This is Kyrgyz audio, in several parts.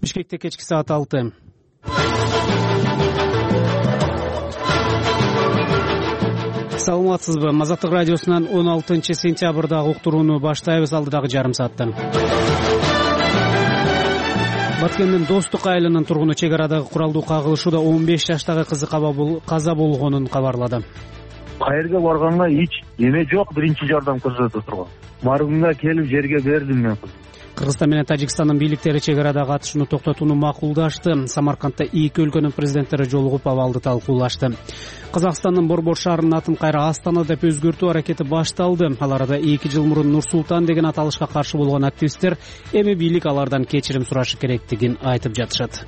Бишкекте кечки саат 6. Саламатсызбы? Азаттык радиосунан 16 сентябрдагы уктурууну баштайбыз. Алдыдагы жарым сааттан. Баткендин Достук айылынын тургуну чек арадагы куралдуу кагылышууда 15 жаштагы кызы каза болгонун кабарлады. Кайерге барганга эч эме жок, биринчи жардам көрсөтүп турган. Маргунга келип жерге бердим мен. Кыргызстан менен Тажикстандын бийликтери чек арадагы атышууну токтотууну макулдашты. Самаркандда эки өлкөнүн президенттери жолугуп абалды талкуулашты. Казакстандын Борбор шаарынын атын кайра Астана деп өзгөртүү аракети башталды. Ал арада 2 жыл мурун Нур-Султан деген аталышка каршы болгон активисттер эми бийлик алардан кечирим сурашы керектигин айтып жатышат.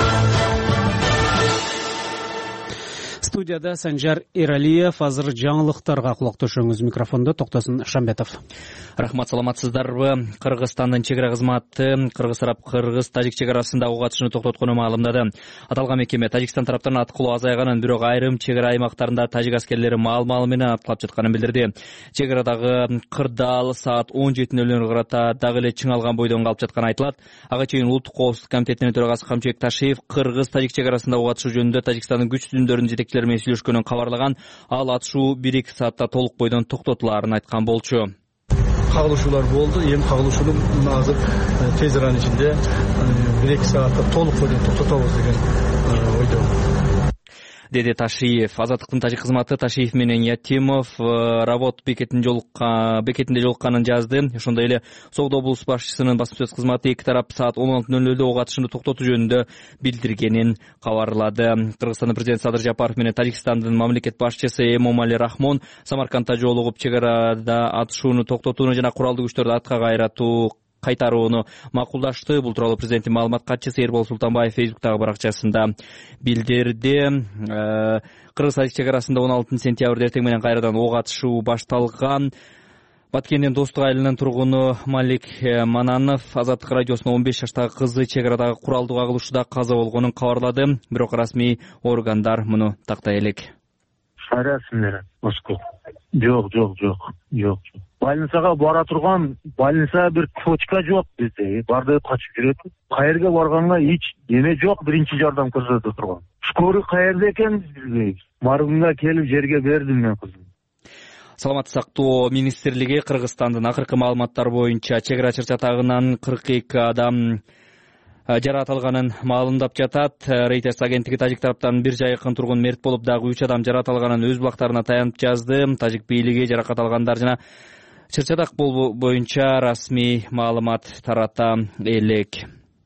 Студияда Санжар Эралиев. Азыр жаңылыктарга кулак төшөңүз. Микрофондо Токтосын Шамбетов. Рахмат, саламатсыздарбы? Кыргызстандын чек ара кызматы Кыргыз тарап Кыргыз-Тажик чек арасында ок атышууну токтотконун маалымдады. Аталган мекеме Тажикстан тараптан аткылоо азайганын, бирок айрым чек ара аймактарында тажик аскерлери маал-маалы менен аткылап жатканын билдирди. Чек арадагы кырдаал саат 17:00 карата дагы эле чыңалган бойдон калып жатканы айтылат. Ага чейин Улуттук коопсуздук комитетинин төрагасы Камчыбек Ташиев Кыргыз-Тажик чек арасында ок атышуу жөнүндө Тажикстандын күч түзүмдөрүнүн жетекчилери менен сүйлөшкөнүн кабарлаган. Ал атышуу 1-2 саатта толук бойдон токтотулаарын айткан болчу. Кагылышуулар болду. Эми кагылышууну азыр тез аранын ичинде 1-2 саатта толук бойдон токтотобуз деген ойдомун, деди Ташиев. Азаттыктын тажик кызматы Ташиев менен Ятимов Равот бекетинде жолукканын жазды. Ошондой эле Согд облус башчысынын басма сөз кызматы эки тарап саат 16:00 ок атышууну токтотуу жөнүндө билдиргенин кабарлады. Кыргызстандын президенти Садыр Жапаров менен Тажикстандын мамлекет башчысы Эмомали Рахмон Самаркандда жолугуп чек арада атышууну токтотууну жана куралдуу күчтөрдү артка кайтарууну макулдашты. Бул тууралуу президенттин маалымат катчысы Эрбол Султанбаев Фейсбуктагы баракчасында билдирди. Кыргыз-Тажик чек арасында 16 сентябрда эртең менен кайрадан ок атышуу башталган. Баткендин Достук айылынын тургуну Малик Мананов Азаттык радиосуна 15 жаштагы кызы чек арадагы куралдуу кагылышууда каза болгонун кабарлады. Бирок расмий органдар муну тактай элек. Расмий Жок. Больницага бара турган, больница бир кочка жок бизде. Барды качып жүрөт. Кайерге барганга эч эме жок, биринчи жардам көрсөтүп турган. Скорый кайерде экен билбейбиз. Маргунга келип жерге бердим мен кызым. Саламаттык сактоо министрлиги Кыргызстандын акыркы маалыматтары боюнча чек ара чыр-чатагынан 42 адам жаратылганын маалымдап жатат. Reuters агенттиги Тажик тараптан бир жайкын тургун мерт болуп, дагы 3 адам жаратылганын өз булактарына таянып жазды. Тажик бийлиги жаракат алгандар жана чыр-чатак боюнча расмий маалымат тарата элек.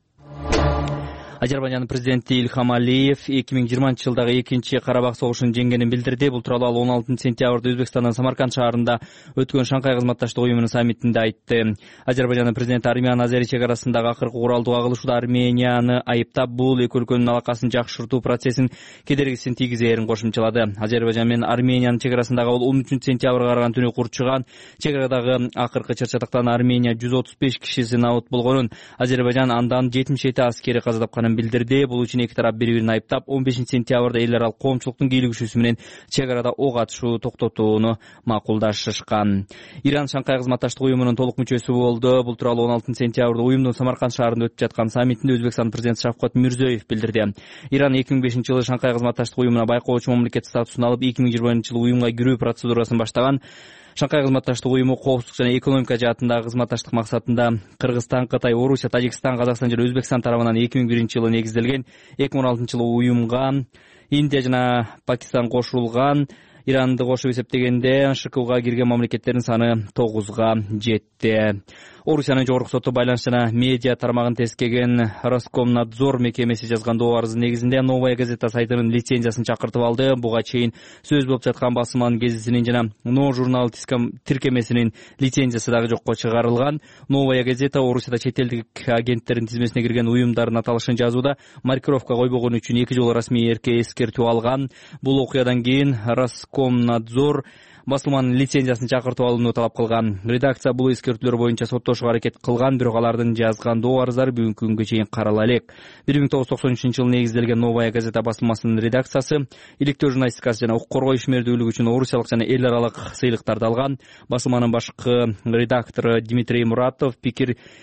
Азербайжандын президенти Ильхам Алиев 2020-жылдагы 2-чи Карабак согушун жеңгенин билдирди. Бул тууралуу ал 16 сентябрда Өзбекстандын Самарканд шаарында өткөн Шанхай кызматташтык уюмунун саммитинде айтты. Азербайжандын президенти Армян Азери чек арасындагы акыркы куралдуу кагылышууда Арменияны айыптап, бул эки өлкөнүн алакасын жакшыртуу процессин кедергисин тийгизээрин кошумчалады. Азербайжан менен Армениянын чек арасындагы 13 сентябрга караган түнү курчуган чек арадагы акыркы чыр-чатактан Армения 135 кишиси набыт болгонун, Азербайжан андан 77 аскери каза тапканын билдирди. Бул үчүн эки тарап бири-бирин айыптап, 15 сентябрда эл аралык коомчулуктун кийлигишүүсү менен чек арада ок атышуу токтотууну макулдашышкан. Иран Шанхай кызматташтык уюмунун толук мүчөсү болду. Бул тууралуу 16 сентябрда уюмдун Самарканд шаарында өтүп жаткан саммитинде Өзбекстан президенти Шавкат Мирзиёев билдирди. Иран 2005-жылы Шанхай кызматташтык уюмуна байкоочу мамлекет статусун алып, 2020-жылы уюмга кирүү процедурасын баштаган. Шанхай кызматташтык уюму коопсуздук жана экономика жаатындагы кызматташтык максатында Кыргызстан, Кытай, Орусия, Тажикстан, Казакстан жана Өзбекстан тарабынан 2001-жылы негизделген. 2016-жылы уюмга Индия жана Пакистан кошулган. Иранды кошуп эсептегенде ШКУга кирген мамлекеттердин саны 9га жетти. Орусиянын жогорку соту байланыш жана медиа тармагын тескеген Роскомнадзор мекемеси жазган доо арыздын негизинде Новая газета сайтынын лицензиясын чакыртып алды. Буга чейин сөз болуп жаткан басылманын гезитинин жана Но журнал тиркемесинин лицензиясы дагы жокко чыгарылган. Новая газета Орусияда чет элдик агенттердин тизмесине кирген уюмдардын аталышын жазууда маркировка койбогон үчүн 2 жолу расмий эскертүү алган. Бул окуядан кийин Роскомнадзор басылманын лицензиясын чакыртып алууну талап кылган. Редакция бул эскертүүлөр боюнча соттошууга аракет кылган, бирок алардын жазган доо арыздары бүгүнкү күнгө чейин карала элек. 1993-жылы негизделген Новая газета басылмасынын редакциясы иликтөө журналистикасы жана укук коргоо ишмердүүлүгү үчүн орусиялык жана эл аралык сыйлыктарды алган. Басылманын башкы редактору Дмитрий Муратов пикир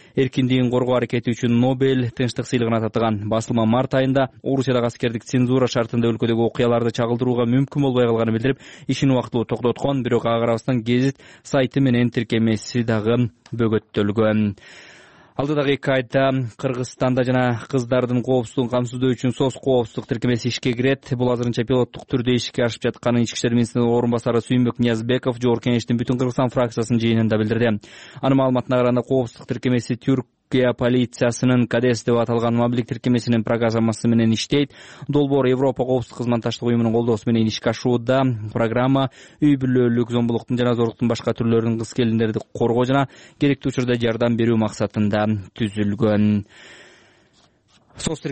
эркиндигин коргоо аракети үчүн Нобель тынчтык сыйлыгына татыган. Басылма март айында Орусиядагы аскердик цензура шартында өлкөдөгү окуяларды чагылдырууга мүмкүн болбой калганын билдирип, ишин убактылуу токтоткон. Бирок ага карабастан гезит сайты менен тиркемеси дагы бөгөттөлгөн. Алдыдагы 2 айда Кыргызстанда жана кыздардын коопсуздугун камсыздоо үчүн СОС коопсуздук тиркемеси ишке кирет. Бул азырынча пилоттук түрдө ишке ашып жатканын Ички иштер министринин орун басары Сүйүнбөк Ниязбеков Жогорку Кеңештин Бүтүн Кыргызстан фракциясынын жыйынында билдирди. Анын маалыматына караганда коопсуздук тиркемеси Түркия полициясынын КАДЕС деп аталган мобилдик тиркемесинин программасы менен иштейт. Долбоор Европа коопсуздук кызматташтык уюмунун колдоосу менен ишке ашууда. Программа үй бүлөлүк зомбулуктун жана зорлуктун башка түрлөрүн кыз-келиндерди коргоо жана керектүү учурда жардам берүү максатында түзүлгөн. СОС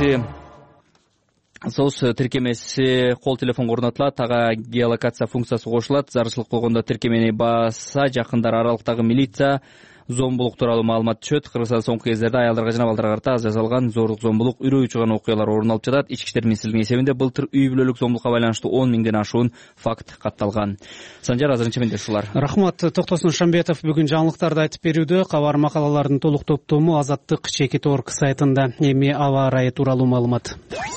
тиркемеси кол телефонго орнотулат, ага геолокация функциясы кошулат. Зарылчылык болгондо тиркемени бааса жакындар аралыктагы милиция зомбулук тууралуу маалымат түшөт. Кыргызстанда соңку кездерде аялдарга жана балдарга карата аз жасалган зорлук, зомбулук, үрөө учурган окуялар орун алып жатат. Ички иштер министрлигинин эсебинде былтыр үй бүлөлүк зомбулукка байланыштуу 10 миңден ашуун факт катталган. Санжар, азырынча менде ушулар. Рахмат. Токтосун Шамбетов бүгүн жаңылыктарды айтып берүүдө. Кабар макалалардын толук топтому Азаттык Чекит.орг сайтында. Эми аба ырайы тууралуу маалымат.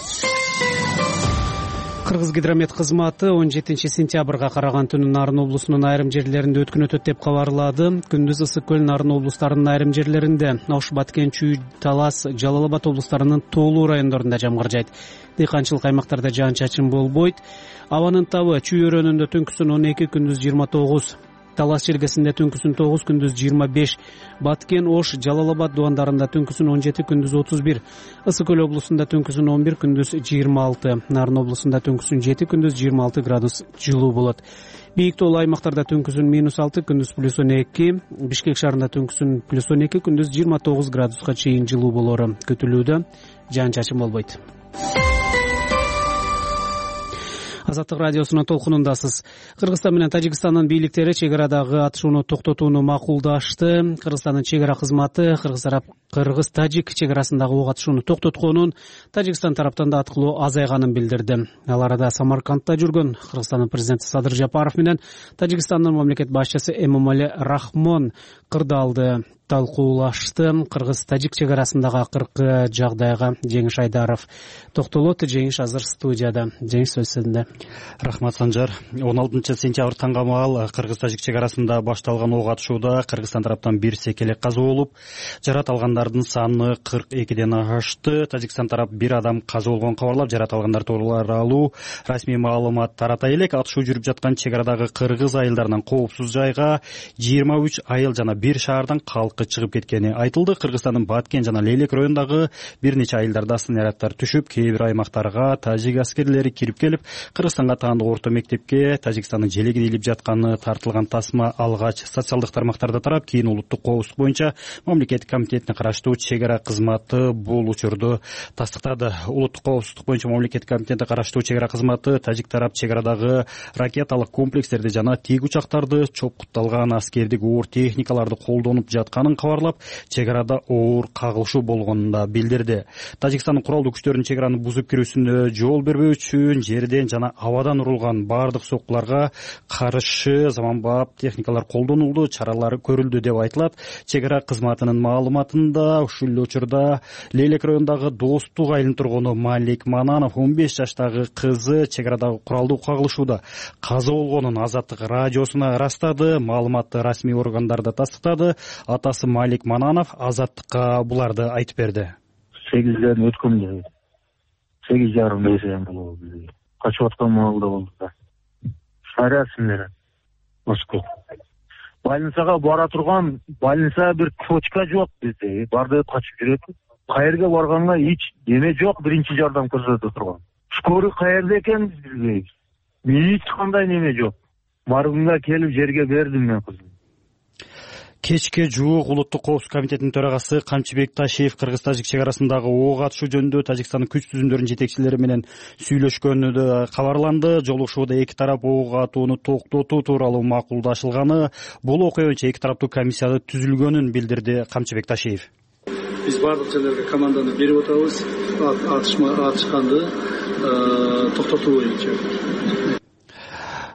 Кыргыз гидромет кызматы 17 сентябрга караган түнү Нарын облусунун айрым жерлеринде өткөн өтөт деп кабарлады. Күндүз Ысык көл, Нарын облустарынын айрым жерлеринде, Ош, Баткен, Чүй, Талас, Жалал Абад облустарынын тоолуу райондорунда жамгыр жайт. Дыйканчылык аймактарда жаан-чачын болбойт. Абанын табы Чүй өрөөнүндө түнкүсүн 12, күндүз 29. Талас желгесинде түнкүсүн 9, күндүз 25. Баткен, Ош, Жалал Абад дубандарында түнкүсүн 17, күндүз 31. Ысык көл облусунда түнкүсүн 11, күндүз 26. Нарын облусунда түнкүсүн 7, күндүз 26 градус жылуу болот. Бийик тоолуу аймактарда түнкүсүн -6, күндүз +12. Бишкек шаарында түнкүсүн +12, күндүз 29 градуска чейин жылуу болору күтүлүүдө. Жаан-чачын болбойт. Азаттык радиосунун толкунундасыз. Кыргызстан менен Тажикстандын бийликтери чек арадагы атышууну токтотууну макулдашты. Кыргызстандын чек ара кызматы Кыргыз-Тажик чек арасындагы ок атышууну токтотконун, Тажикстан тараптан да аткылоо азайганын билдирди. Ал арада Самаркандта жүргөн Кыргызстандын президенти Садыр Жапаров менен Тажикстандын мамлекет башчысы Эмомали Рахмон кырдаалды талкуулашты. Кыргыз-Тажик чек арасындагы акыркы жагдайга Жеңиш Айдаров токтолот. Жеңиш азыр студияда. Жеңиш, сөз сизде. Рахмат, Санжар. 16 сентябрь таңгамал Кыргыз-Тажик чек арасында башталган ок атышууда Кыргызстан тараптан бир секелек каза болуп, жарат алгандардын саны 42ден ашты. Тажикстан тарап бир адам каза болгонун кабарлап, жарат алгандар тууралуу расмий маалымат тарата элек. Атышуу жүрүп жаткан чек арадагы кыргыз айылдарынан коопсуз жайга 23 айыл жана бир шаардан калкы чыгып кеткени айтылды. Кыргызстандын Баткен жана Лелек районундагы бир нече айылдарда снаряддар түшүп, кээ бир аймактарга тажик аскерлери кирип келип, Кыргызстанга таандык орто мектепке Тажикстандын желеги дейилип жатканы тартылган тасма алгач социалдык тармактарда тарап, кийин улуттук коопсуздук боюнча мамлекеттик комитетине караштуу чек ара кызматы бул учурду тастыктады. Улуттук коопсуздук боюнча мамлекеттик комитетине караштуу чек ара кызматы тажик тарап чек арадагы ракеталык комплекстерди жана тик учактарды, чопкутталган аскердик оор техникаларды колдонуп жатканын кабарлап, чек арада оор кагылышуу болгонун да билдирди. Тажикстандын куралдуу күчтөрүнүн чек араны бузуп кирүүсүнө жол бербөө үчүн жерден жана абадан урулган бардык соккуларга каршы заманбап техникалар колдонулду, чаралар көрүлдү деп айтылат. Чек ара кызматынын маалыматында ушул эле учурда Лелек районундагы Достук айылынын тургуну Малик Мананов 15 жаштагы кызы чек арадагы куралдуу кагылышууда каза болгонун Азаттык радиосуна ырастады. Маалыматты расмий органдар да тастыктады. Атасы Малик Мананов Азаттыкка буларды айтып берди. 8ден өткөндө 8:30 болду. Качып аткан маалда болду да. Шарасындар. Москва. Больницага бара турган, больница бир точка жок бизде. Барды качып жүрөт. Каерге барганга эч эме жок, биринчи жардам көрсөтө турган. Скорый каерде экен билбейбиз. Эч кандай неме жок. Маргунга келип жерге бердим мен кызым. Кечке жуук улуттук коопсуздук комитетинин төрагасы Камчыбек Ташиев Кыргыз-Тажик чек арасындагы ок атышуу жөнүндө Тажикстандын күч түзүмдөрүнүн жетекчилери менен сүйлөшкөнү да кабарланды. Жолугушууда эки тарап ок атууну токтотуу тууралуу макулдашылганы, бул окуя боюнча эки тараптуу комиссия түзүлгөнүн билдирди Камчыбек Ташиев. Биз бардык жерлерге команданы берип атабыз, атышканды токтотуу боюнча.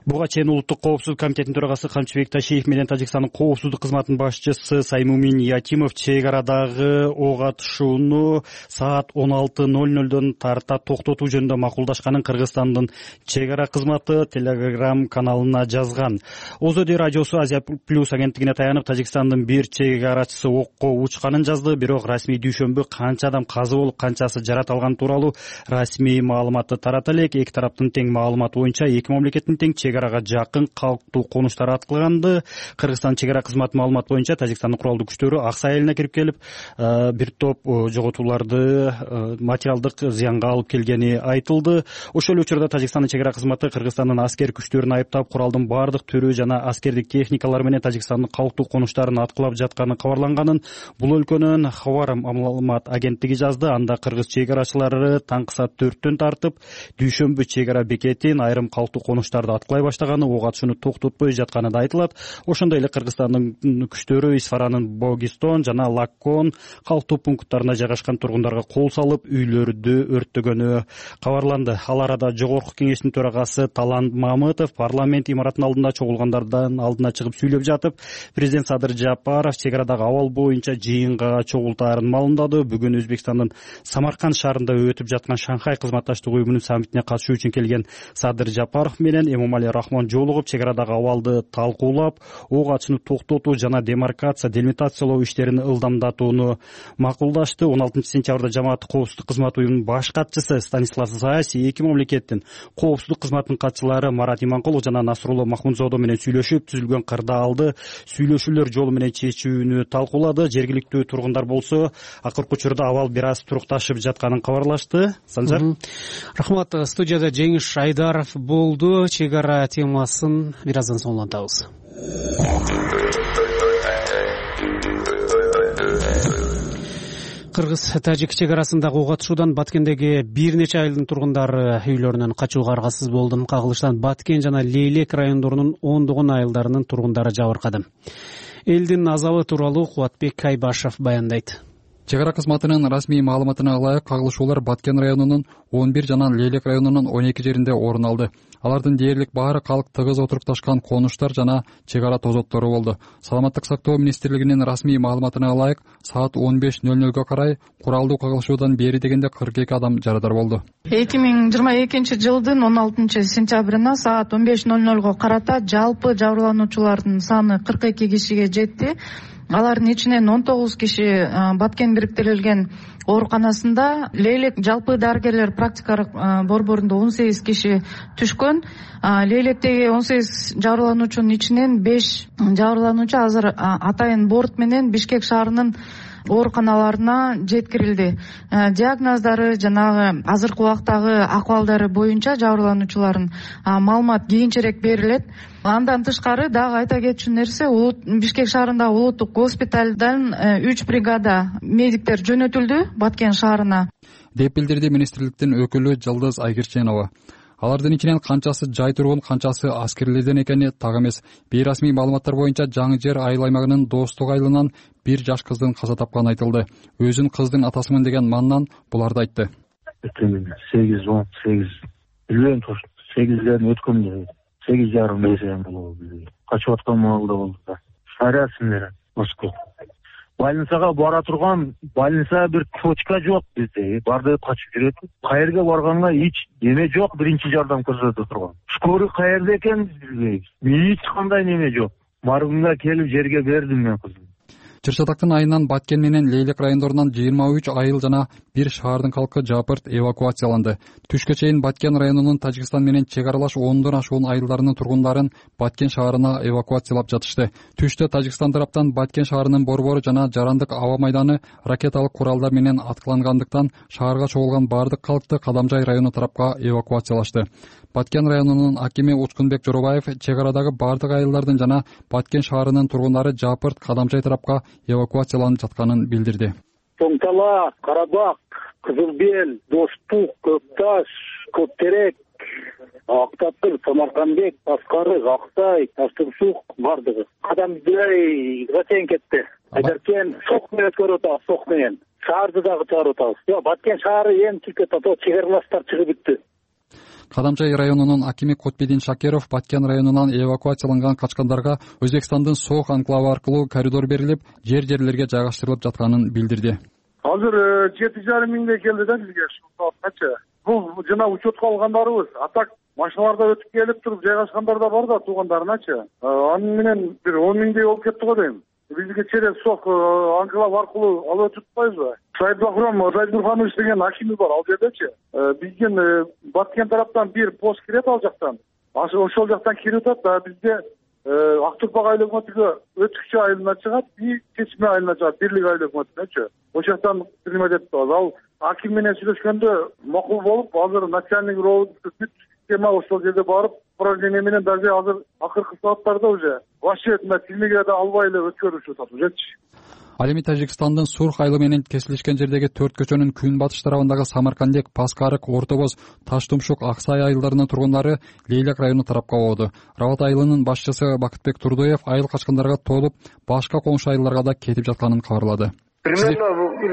Буга чейин Улуттук коопсуздук комитетинин төрагасы Камчыбек Ташиев менен Тажикстандын коопсуздук кызматынын башчысы Саймумин Якимов чек арадагы ок атышууну саат 16:00 тарта токтотуу жөнүндө макулдашканын Кыргызстандын чек ара кызматы Telegram каналына жазган. ОЗОД радиосу Азия Плюс агенттигине таянып Тажикстандын бир чек арачысы окко учканын жазды, бирок расмий дүйшөмбү канча адам каза болуп, канчасы жарат алган тууралуу расмий маалыматты тарата элек. Эки тараптын тең маалыматы боюнча эки мамлекеттин тең чек арага жакын калктуу конуштары аткылганды. Кыргызстан чек ара кызматы маалыматы боюнча Тажикстандын куралдуу күчтөрү Аксай айылына кирип келип, бир топ жоготууларды материалдык зыянга алып келгени айтылды. Ошол учурда Тажикстандын чек ара кызматы Кыргызстандын аскер күчтөрүн айыптап, куралдын баардык түрү жана аскердик техникалар менен Тажикстандын калктуу конуштарын аткылап жатканы кабарланганын бул өлкөнүн Хабар маалымат агенттиги жазды. Анда кыргыз чек арачылары таңкы саат 4-төн тартып дүйшөмбү чек ара бекетин айрым калктуу конуштарды аткылай баштаганы, ок атышууну токтотпой жатканы да айтылат. Ошондой эле Кыргызстандын күчтөрү Исфаранын Богистон жана Лаккон калктуу пункттарына жайгашкан тургундарга кол салып, үйлөрдү өрттөгөнү кабарланды. Ал арада Жогорку кеңештин төрагасы Талант Мамытов парламент имаратынын алдында чогулгандардан алдына чыгып сүйлөп жатып, президент Садыр Жапаров чек арадагы абал боюнча жыйынга чогултаарын маалымдады. Бүгүн Өзбекстандын Самарканд шаарында өтүп жаткан Шанхай кызматташтык уюмунун саммитине катышуу үчүн келген Садыр Жапаров менен Эмомали Рахмон жолугуп, чек арадагы абалды талкуулап, ок атышууну токтотуу жана демаркация, делимитациялоо иштерин ылдамдатууну макулдашты. 16-сентябрда жамааттык коопсуздук кызматы уюмунун баш катчысы Станислав Заяси эки мамлекеттин коопсуздук кызматынын катчылары Марат Иманкулов жана Насрулло Махмудзодо менен сүйлөшүп, түзүлгөн кырда алды сүйлөшүүлөр жолу менен чечүүнү талкуулады. Жергиликтүү тургундар болсо акыркы учурда абал бир аз турукташып жатканын кабарлашты. Санжар. Рахмат. Студияда Жеңиш Айдаров болду. Чек ара темасын бир аздан соң улантабыз. Кыргыз-тажик чек арасындагы ок атышуудан Баткендеги бир нече айылдын тургундары үйлөрүнөн качууга аргасыз болду. Кагылыштан Баткен жана Лейлек райондорунун ондогон айылдарынын тургундары жабыркады. Элдин азабы тууралуу Кубатбек Кайбашев баяндайт. Чек ара кызматынын расмий маалыматына ылайык кагылышуулар Баткен районунун 11 жана Лейлек районунун 12 жеринде орун алды. Алардын дээрлик баары калк тыгыз отурукташкан конуштар жана чек ара тозоттору болду. Саламаттык сактоо министрлигинин расмий маалыматына ылайык саат 15:00 карай куралдуу кагылышуудан бери дегенде 42 адам жарадар болду. 2022-жылдын 16-сентябрына саат 15:00 карата жалпы жабырлануучулардын саны 42 кишиге жетти. Алардын ичинен 19 киши Баткен бириктирилген ооруканасында, Лейлек жалпы дарыгерлер практикалык борборунда 18 киши түшкөн. Лейлектеги 18 жабырлануучунун ичинен 5 жабырлануучу азыр атайын борт менен Бишкек шаарынын ооруканаларына жеткирилди. Диагноздору жанагы азыркы убактагы акыбалдары боюнча жабырлануучулардын маалымат кийинчерээк берилет. Андан тышкары дагы айта кетчү нерсе, Бишкек шаарындагы улуттук госпиталдан 3 бригада медиктер жөнөтүлдү Баткен шаарына, деп билдирди министрликтин өкүлү Жылдыз Айгирченова. Алардын ичинен канчасы жай тургун, канчасы аскерлерден экени так эмес. Бейрасмий маалыматтар боюнча Жаңы Жер айыл аймагынын Достук айылынан бир жаш кыздын каза тапканы айтылды. Өзүн кыздын атасымын деген маннан буларды айтты. 8-18 билбейм, 8ден өткөндө 8:30 мезгил болду. Качып аткан маалда болду да. Шарасында Москва. Больницага бара турган, больница бир точка жок бизде. Барды качып жүрөт. Каерге барганга эч неме жок, биринчи жардам көрсөтө турган. Скорый каерде экен билбейбиз. Эч кандай неме жок. Маргунга келип жерге бердим мен кыздым. Чырчатактын айынан Баткен менен Лейлек райондорунан 23 айыл жана бир шаардын калкы жапырт эвакуацияланды. Түшкө чейин Баткен районунун Тажикстан менен чек аралаш 10дон ашуун айылдарынын тургундарын Баткен шаарына эвакуациялап жатышты. Түштө Тажикстан тараптан Баткен шаарынын борбору жана Жарандык аба майданы ракеталык куралдар менен аткылангандыктан шаарга чогулган бардык калкты Кадамжай району тарапка эвакуациялашты. Баткен районунун акими Учкунбек Жоробаев чек арадагы бардык айылдардын жана Баткен шаарынын тургундары Жапырт, Кадамжай тарапка эвакуацияланып жатканын билдирди. Тоңтала, Карабак, Кызылбел, Достук, Көкташ, Көптерек, Актапыр, Самаркандбек, Аскарык, Актай, Таштыксук бардыгы. Кадамжай зачем кетти? Айдаркен сок менен өткөрүп атабыз, сок менен. Шаарды дагы чыгарып атабыз. Баткен шаары эми чек аралаштар чыгып бүттү. Кадамчай районунун акими Кутбедин Шакиров Баткен районунан эвакуацияланган качкандарга Өзбекстандын Сох анклавы аркылуу коридор берилип, жерлерге жайгаштырылып жатканын билдирди. Азыр 7,5 миңдей келди да бизге ушул саатча. Бул жана учетко алгандарыбыз. А так машиналарда өтүп келип туруп жайгашкандар да бар да туугандарыначы. Аны менен бир 10 миңдей болуп кетти го дейм. Бизге через Сох анклав аркылуу алып өтүп атпайбызбы? Сайдбахром Сайдбурханович деген акими бар ал жердечи. Биздин Баткен тараптан бир пост кирет ал жактан. Ошол жактан кирип атат да бизге Актурпак айыл өкмөтүгө өткүчү айылына чыгат, Чечме айылына чыгат, Бирлик айыл өкмөтүнөчү. Ошол жактан примат этип атат. Ал аким менен сүйлөшкөндө макул болуп, азыр начальник ровд система ошол жерде барып, управление менен даже азыр акыркы сааттарда уже вообще тилмеге да албай эле өткөрүшүп атат ужечи. Ал эми Тажикстандын Сурх айылы менен кесилишкен жердеги 4 көчөнүн күн батыш тарабындагы Самаркандек, Паскарык, Ортобоз, Таштумшук, Аксай айылдарынын тургундары Лейлек району тарапка болду. Рават айылынын башчысы Бакытбек Турдоев айыл качкандарга толуп, башка коңшу айылдарга да кетип жатканын кабарлады. Примерно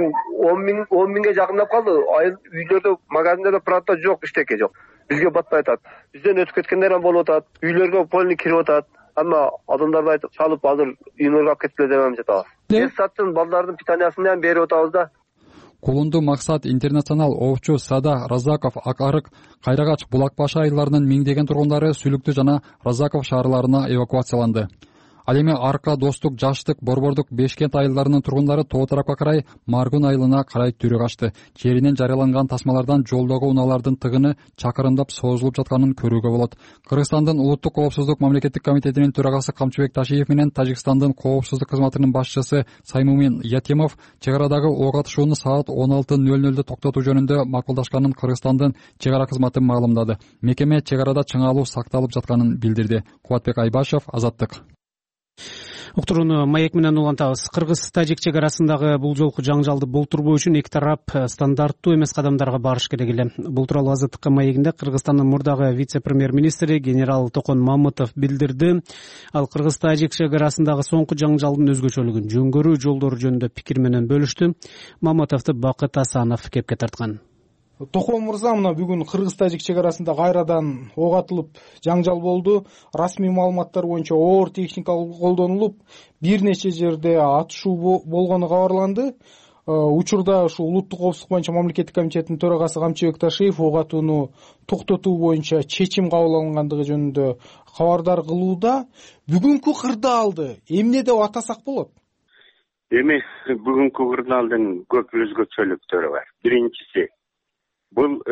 10 миңге жакындап калды. Айыл үйлөрдө, магазиндерде продукта жок, иштеке жок. Бизге батпай атат. Бизден өтүп кеткендер болуп атат. Үйлөргө полный кирип атат. Ама адамдарды айтып салып азыр үйүнөргө алып кетип деп жатабыз. Саттын балдардын питаниясынан берип атабыз да. Кулунду, Максат, Интернационал, Овчу, Сада, Разаков, Акарык, Кайрагач, Булакбаш айылдарынын миңдеген тургундары Сүлүктү жана Разаков шаарларына эвакуацияланды. Ал эми Арка, Достук, Жаштык, Борбордук, Бешкент айылдарынын тургундары тоо тарапка карай Маргун айылына карай түрү качты. Жеринен жарыяланган тасмалардан жолдогу унаалардын тыгыны чакырымдап созулуп жатканын көрүүгө болот. Кыргызстандын Улуттук коопсуздук мамлекеттик комитетинин төрагасы Камчыбек Ташиев менен Тажикстандын коопсуздук кызматынын башчысы Саймумин Ятимов чек арадагы ок атышууну саат 16:00 токтотуу жөнүндө макулдашканын Кыргызстандын чек ара кызматы маалымдады. Мекеме чек арада чыңалуу сакталып жатканын билдирди. Кубатбек Айбашев, Азаттык. Уктурууну маек менен улантабыз. Кыргыз-тажик чек арасындагы бул жолку жаңжалды болтурбоо үчүн эки тарап стандарттуу эмес кадамдарга барыш керек эле. Бул тууралуу Азаттыкка маегинде Кыргызстандын мурдагы вице-премьер-министри генерал Токон Мамытов билдирди. Ал кыргыз-тажик чек арасындагы соңку жаңжалдын өзгөчөлүгүн, жөнгөрүү жолдору жөнүндө пикир менен бөлүштү. Мамытовду Бакыт Асанов кепке тарткан. Токон мырза, мына бүгүн кыргыз-тажик чек арасында кайрадан ок атылып жаңжал болду. Расмий маалыматтар боюнча оор техника колдонулуп, бир нече жерде атышуу болгону кабарланды. Учурда ушу улуттук коопсуздук боюнча мамлекеттик комитеттин төрагасы Камчыбек Ташиев ок атууну токтотуу боюнча чечим кабыл алынгандыгы жөнүндө кабардар кылууда. Бүгүнкү кырдаалды эмне деп атасак болот? Эми бүгүнкү кырдаалдын көп өзгөчөлүктөрү бар. Биринчиси бул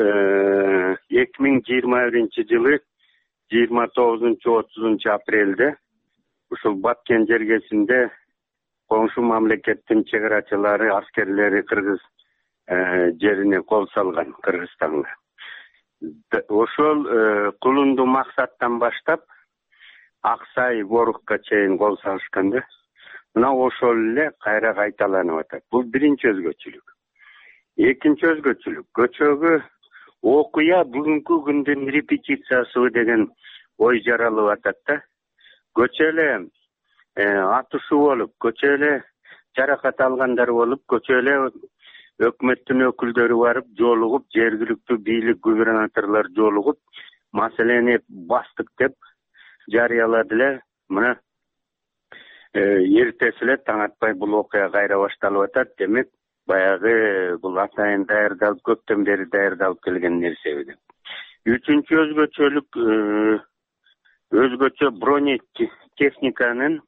2021-жылы 29-30 апрелде ушул Баткен жергесинде коңшу мамлекеттин чек арачылары, аскерлери Кыргыз жерине кол салган, Кыргызстанга. Ошол Кулунду Максаттан баштап Аксай Борукка чейин кол салышканда, мына ошол эле кайра кайталанып атат. Бул биринчи өзгөчөлүк. Экинчи өзгөчөлүк, көчөгү окуя бүгүнкү күндүн репетициясы деген ой жаралып атат да. Көчө эле атышуу болуп, көчө эле жаракат алгандар болуп, көчө эле өкмөттүн өкүлдөрү барып жолугуп, жергиликтүү бийлик губернаторлор жолугуп, маселени бастык деп жарыялады эле. Мына эртеси эле таң атпай бул окуя кайра башталып атат. Демек баягы бул атайын даярдалып, көптөн бери даярдалып келген нерсе. Үчүнчү өзгөчөлүк, өзгөчө бронетехниканын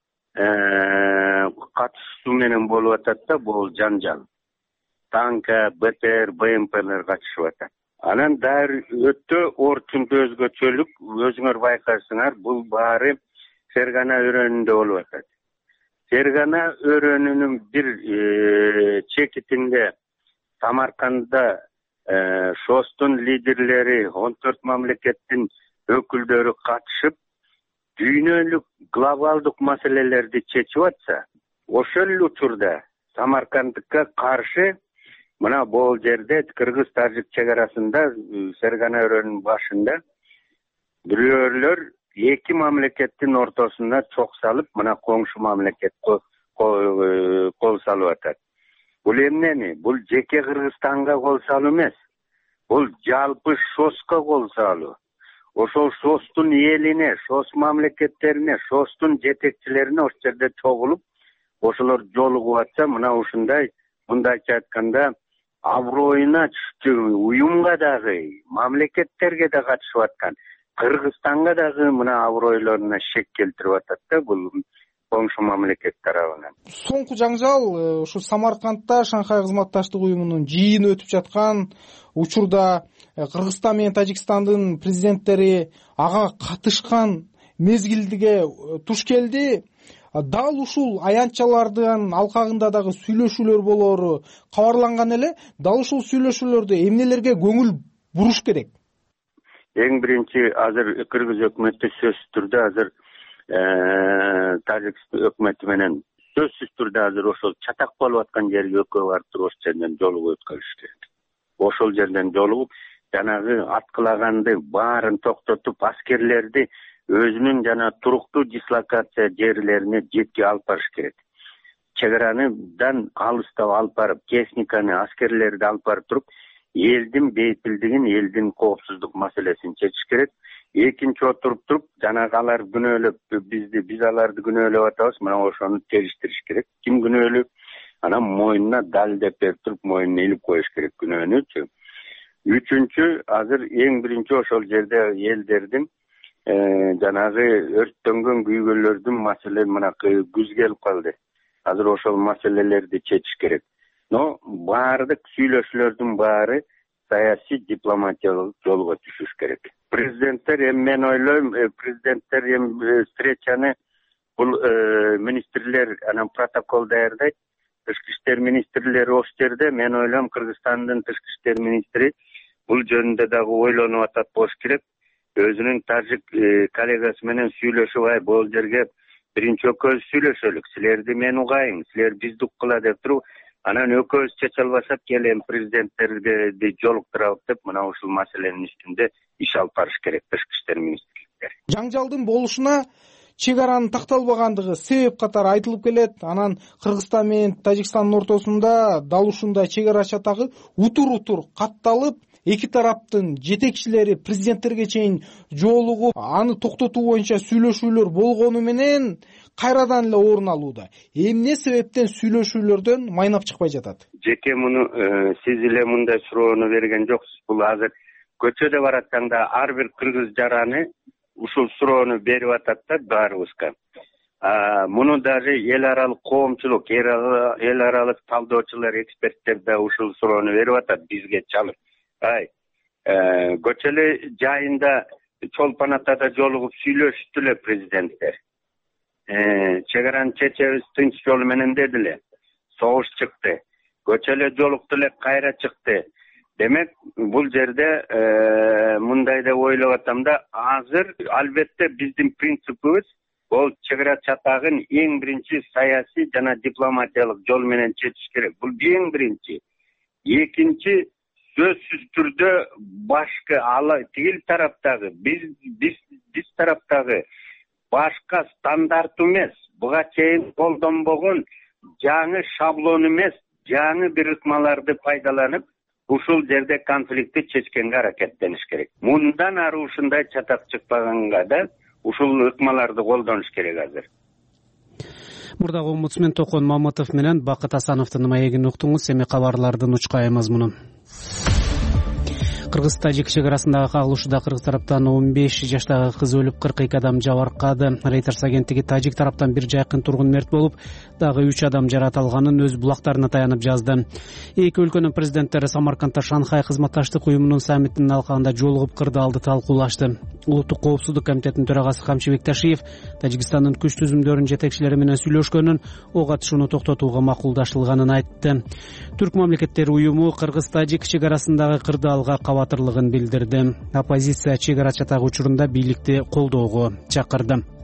катышуусу менен болуп атат да бул жаңжал. Танка, БТР, БМПлер катышып атат. Анан дагы өтө орчундуу өзгөчөлүк, өзүңөр байкайсыңар, бул баары Фергана өрөөнүндө болуп атат. Фергана өрөөнүнүн бир чекитинде Самарканда ШОСтун лидерлери, 14 мамлекеттин өкүлдөрү катышып, дүйнөлүк глобалдык маселелерди чечип атса, ошол учурда Самаркандыкка каршы мына бул жерде кыргыз-тажик чек арасында Фергана өрөөнүнүн башында бирөөлөр эки мамлекеттин ортосуна чок салып, мына коңшу мамлекет кол салып атат. Бул эмнени? Бул жеке Кыргызстанга кол салуу эмес. бул жалпы шоско кол салуу. Ошол шостун элине, шос мамлекеттерине, шостун жетекчилерине ошол жерде чогулуп, ошолор жолугуп атса, мына ушундай, мындайча айтканда, аброюна түштү уюмга дагы, мамлекеттерге да катышып аткан, Кыргызстанга дагы мына абройлоруна шек келтирип атат да бул коңшу мамлекет тарабынан. Соңку жаңжал ушу Самаркандта Шанхай кызматташтык уюмунун жыйыны өтүп жаткан учурда Кыргызстан менен Тажикстандын президенттери ага катышкан мезгилге туш келди. Дал ушул аянтчалардын алкагында дагы сүйлөшүүлөр болоору кабарланган эле. Дал ушул сүйлөшүүлөрдө эмнелерге көңүл буруш керек? Эң биринчи азыр Кыргыз өкмөтү сөзсүз түрдө азыр Тажикстан өкмөтү менен сөзсүз түрдө азыр ошол чатак болуп аткан жерге экөө барып туруп ошол жерден жолугуп өткөрүш керек. Ошол жерден жолугуп жанагы аткылаганды баарын токтотуп, аскерлерди өзүнүн жана туруктуу дислокация жерлерине жетки алып барыш керек. Чегарадан алыстап алып барып, техниканы, аскерлерди алып барып туруп, элдин бейпилдигин, элдин коопсуздук маселесин чечиш керек. Экинчи отуруп туруп, жанагы алар күнөөлөп биз аларды күнөөлөп атабыз, мына ошону териштириш керек. Ким күнөөлүү? Анан мойнуна далилдеп берип туруп, мойнуна илип коюш керек күнөөнүчү. Үчүнчү, азыр эң биринчи ошол жерде элдердин жанагы өрттөнгөн күйгөрлөрдүн маселе мына күз келип калды. Азыр ошол маселелерди чечиш керек. Но баардык сүйлөшүүлөрдүн баары саясий дипломатиялык жолго түшүш керек. Президенттер эми мен ойлойм, президенттер эми встречаны бул министрлер анан протокол даярдайт. Тышкы иштер министрлери ошол жерде, мен ойлойм Кыргызстандын тышкы иштер министри бул жөнүндө дагы ойлонуп атат болуш керек. Өзүнүн тажик коллегасы менен сүйлөшүп, ай бул жерге биринчи экөөбүз сүйлөшөлүк, силерди мен угайын, силер бизди уккыла деп туруп, анан экөөбүз чече албасак келем президенттерди жолуктурабыз деп мына ушул маселенин үстүндө иш алып барыш керек тышкы иштер министрликтери. Жаңжалдын болушуна чек аранын такталбагандыгы себеп катары айтылып келет. Анан Кыргызстан менен Тажикстандын ортосунда дал ушундай чек ара чатагы утур катталып, эки тараптын жетекчилери президенттерге чейин жолугуп, аны токтотуу боюнча сүйлөшүүлөр болгону менен кайрадан эле орун алууда. Эмне себептен сүйлөшүүлөрдөн майнап чыкпай жатат? Жеке муну сиз эле мындай суроону берген жоксуз. Бул азыр көчөдө баратканда ар бир кыргыз жараны ушул суроону берип атат да баарыбызга. Муну даже эл аралык коомчулук, эл аралык талдоочулар, эксперттер да ушул суроону берип атат бизге чалып. Көчө эле жайында Чолпон Атада жолугуп сүйлөштү эле президенттер. Чек араны чечебиз тынч жол менен дедиле. Согуш чыкты. Көчө эле жолукту эле кайра чыкты. Демек, бул жерде мындай деп ойлоп атам да, азыр албетте биздин принципибиз ол чек ара чатагын эң биринчи саясий жана дипломатиялык жол менен чечиш керек. Бул эң биринчи. Экинчи, сөзсүз түрдө башка тигил тараптагы биз тараптагы башка стандарт эмес, буга чейин колдонбогон жаңы шаблон эмес, жаңы бир ыкмаларды пайдаланып, ушул жерде конфликтти чечкенге аракеттениш керек. Мындан ары ушундай чатак чыкпаганга да ушул ыкмаларды колдонуш керек азыр. Мурдагы омбудсмен Токон Мамытов менен Бакыт Асановдун маегин уктуңуз. Эми кабарлардын учкай мазмуну. Кыргыз-Тажик чек арасындагы кагылышууда кыргыз тараптан 15 жаштагы кыз өлүп, 42 адам жабыркады. Reuters агенттиги Тажик тараптан бир жакын тургун мерт болуп, дагы 3 адам жарат алганын өз булактарына таянып жазды. Эки өлкөнүн президенттери Самаркандта Шанхай кызматташтык уюмунун саммитинин алкагында жолугуп кырдаалды талкуулашты. Улуттук коопсуздук комитетинин төрагасы Камчыбек Ташиев Тажикстандын күч түзүмдөрүнүн жетекчилери менен сүйлөшкөнүн, ок атышууну токтотууга макулдашылганын айтты. Түрк мамлекеттери уюму Кыргыз-Тажик чек арасындагы кырдаалга кабатырлыгын билдирди. Оппозиция чек ара чатагы учурунда бийликти колдоого чакырды.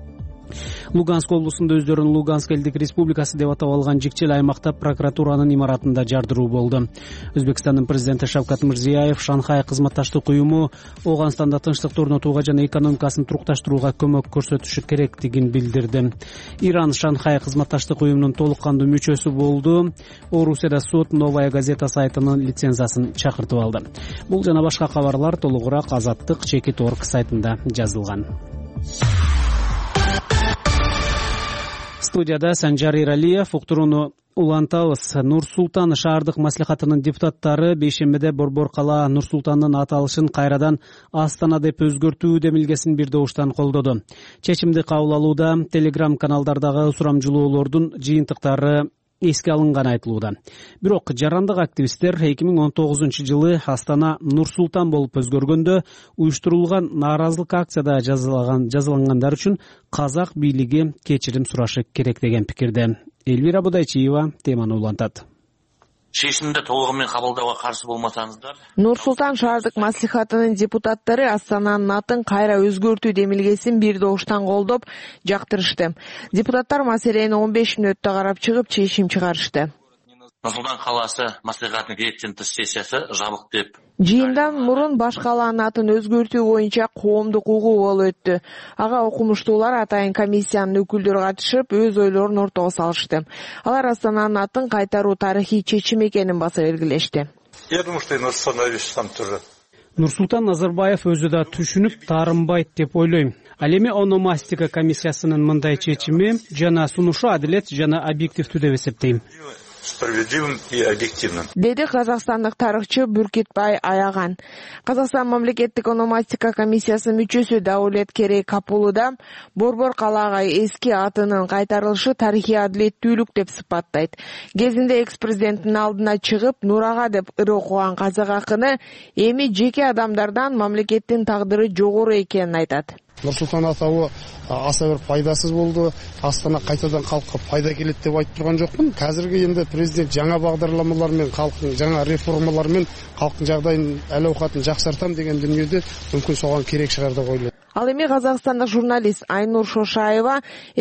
Луганск облусунда өздөрүн Луганск элдик республикасы деп атап алган жикчил аймакта прокуратуранын имаратында жардыруу болду. Өзбекстандын президенти Шавкат Мирзиёев Шанхай кызматташтык уюму Ооганстанда тынчтыкты орнотууга жана экономикасын турукташтырууга көмөк көрсөтүшү керектигин билдирди. Иран Шанхай кызматташтык уюмунун толук кандуу мүчөсү болду. Орусияда сот Новая газета сайтынын лицензиясын чакыртып алды. Бул жана башка кабарлар толугураак Азаттык-Чекит.org сайтында жазылган. Студияда Санжар Иралиев. Уктурууну улантабыз. Нур-Султан шаардык маслихатынын депутаттары бейшембиде Борбор кала Нур-Султандын аталышын кайрадан Астана деп өзгөртүү демилгесин бир добуштан колдоду. Чечимди кабыл алууда Telegram каналдардагы сурамжылоолордун жыйынтыктары эске алынганы айтылууда. Бирок жарандык активисттер 2019-жылы Астана Нур-Султан болуп өзгөргөндө уюштурулган нааразылык акцияда жазалангандар үчүн казак бийлиги кечирим сурашы керек деген пикирде. Элвира Будайчиева теманы улантат. Чечимди толугу менен кабылдауга каршы болмасаңыздар. Нур-Султан шаардык маслихатынын депутаттары Астананын атын кайра өзгөртүү демилгесин бир добуштан колдоп жактырышты. Депутаттар маселени 15 мүнөттө карап чыгып чечим чыгарышты. Нур-Султан калаасы маслихатынын кечиримдүү сессиясы жабык деп. Жыйындан мурун баш калаанын атын өзгөртүү боюнча коомдук угуу болуп өттү. Ага окумуштуулар атайын комиссиянын өкүлдөрү катышып, өз ойлорун ортого салышты. Алар Астананын атын кайтаруу тарыхый чечим экенин баса белгилешти. Я думаю, что и Нур-Султан там тоже. Нурсултан Назарбаев өзү да түшүнүп таарынбайт деп ойлойм. Ал эми ономастика комиссиясынын мындай чечими жана сунушу адилет жана объективдүү деп эсептейм. Справедливым и объективным. Деди казакстандык тарыхчы Бүркетбай Аяган. Казакстан мамлекеттик ономастика комиссиясынын мүчөсү Даулет Керей Капулуда Борбор калаага эски атынын кайтарылышы тарыхый адилеттүүлүк деп сыпаттайт. Кезинде экс-президенттин алдына чыгып, Нурага деп ыр окуган казак акыны эми жеке адамдардан мамлекеттин тагдыры жогору экенин айтат. Нур-Султан атауы аса бір пайдасыз болды. Астана қайтадан халыққа пайда келеді деп айтып тұрған жоқпын. Қазіргі енді президент жаңа бағдарламалармен, халықтың жаңа реформалармен халықтың жағдайын, әл-ауқатын жақсартам деген дүниеде мүмкін соған керек шығар деп ойлаймын. Ал эми казакстандык журналист Айнур Шошаева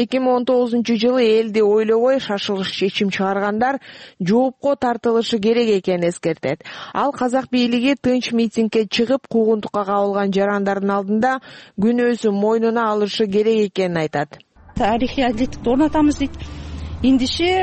2019-жылы элди ойлобой шашылыш чечим чыгаргандар жоопко тартылышы керек экенин эскертет. Ал казак бийлиги тынч митингге чыгып, куугунтукка кабылган жарандардын алдында күнөөсүн мойнуна алышы керек экенин айтат. Тарихий адилеттикти орнотамыз дейт. Эндише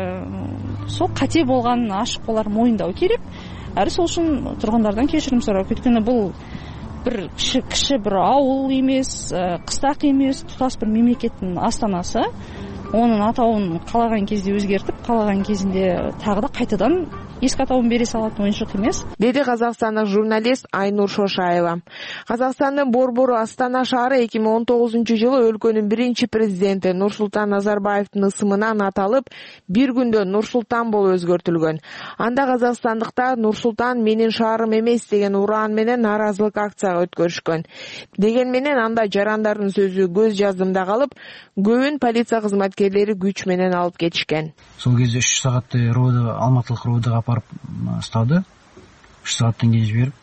сол кате болгонун ашык болор моюндоо керек. Ары сол үчүн тургундардан кечирим сурап, өткөнү бул bir kişi bir ауыл емес, кыстак емес, тұтас бір мемлекеттің астанасы. Onun атауын қалаған кезде өзгертіп, қалаған кезінде тағы да қайтадан ескі атауын бере салатын ойыншық емес. Деди казакстандык журналист Айнур Шошаева. Казакстандын Борбору Астана шаары 2019-жылы өлкөнүн биринчи президенти Нурсултан Назарбаевдин ысымынан аталып, бир күндө Нур-Султан болуп өзгөртүлгөн. Анда казакстандыктар Нур-Султан менин шаарым эмес деген ураан менен нааразылык акцияга өткөрүшкөн. Деген менен анда жарандардын сөзү көз жаздымда калып, көбүн полиция кызматкерлери күч менен алып кетишкен. Сол кезде 3 саатты Алматылык РОДга апарып ұстады. 3 сааттан кейін жіберіп.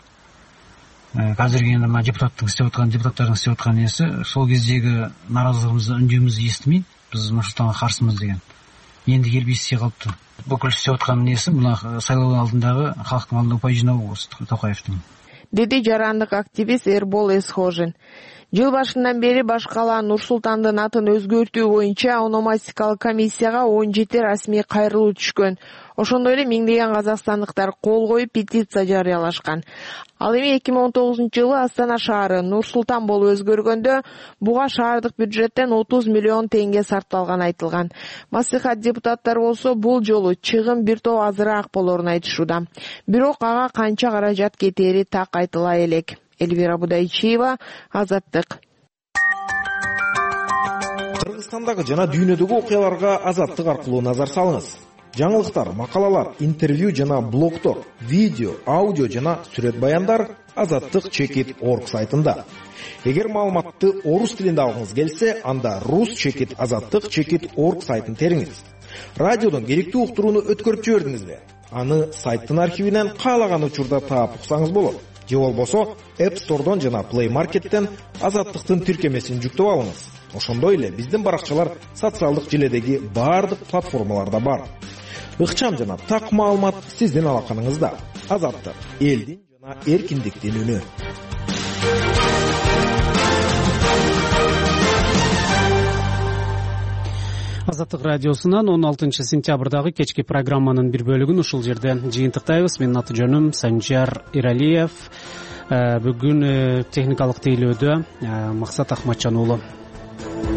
Қазіргі енді депутаттардың істеп отқан несі, сол кездегі наразылығымызды, үндеуімізді естімей, біз Нұр-Сұлтанға қарсымыз деген. Енді келіп ести қалыпты. Бүкіл істеп отқан несі, мына сайлау алдындағы халықтың алдында ұпай жинау осы Тоқаевтың. Деди жарандык активист Эрбол Эсхожин. Жыл башынан бери баш кала Нур-Султандын атын өзгөртүү боюнча ономастикалык комиссияга 17 расмий кайрылуу түшкөн. Ошондой эле миңдеген казакстандыктар кол коюп петиция жарыялашкан. Ал эми 2019-жылы Астана шаары Нур-Султан болуп өзгөргөндө буга шаардык бюджеттен 30 миллион теңге сарпталган айтылган. Маслихат депутаттары болсо бул жолу чыгым бир топ азыраак болорун айтышууда. Бирок ага канча каражат кетери так айтыла элек. Эльвира Будайчиева, Азаттык. Кыргызстандагы жана дүйнөдөгү окуяларга Азаттык аркылуу назар салыңыз. Жаңылыктар, макалалар, интервью жана блогтор, видео, аудио жана сүрөт баяндар Азаттык.Чекит.org сайтында. Эгер маалыматты орус тилинде алгыңыз келсе, анда Rus.Чекит.Азаттык.Чекит.org сайтын териңиз. Радиодон керектүү уктурууну өткөрүп жибердиңизби? Аны сайттын архивинен каалаган учурда таап уксаңыз болот. же болбосо App Store'дон жана Play Market'тен Азаттыктын тиркемесин жүктөп алыңыз. Ошондой эле биздин баракчалар социалдык желедеги баардык платформаларда бар. Ыкчам жана так маалымат сиздин алаканыңызда. Азаттык — элдин жана эркиндиктин үнү. Азаттык радиосунан 16 сентябрдагы кечки программанын бир бөлүгүн ушул жерде жыйынтыктайбыз. Менин аты жөнүм Санжар Иралиев. Бүгүн техникалык тейлөөдө Максат Ахматжан уулу.